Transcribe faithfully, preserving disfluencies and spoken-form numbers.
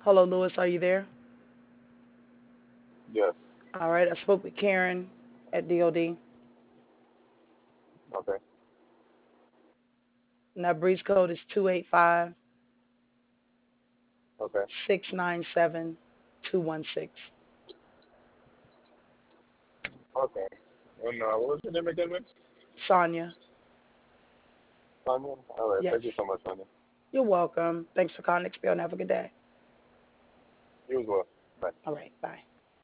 Hello, Lewis. Are you there? Yes. All right. I spoke with Karen at D O D. Okay. And that breach code is two eight five, Okay. six nine seven, two one six. Okay. And uh, what was your name again, Miss? Sonia. Sonia? All right. Thank you Yes. so much, Sonia. You're welcome. Thanks for calling X P O and have a good day. You as well. Bye. All right. Bye.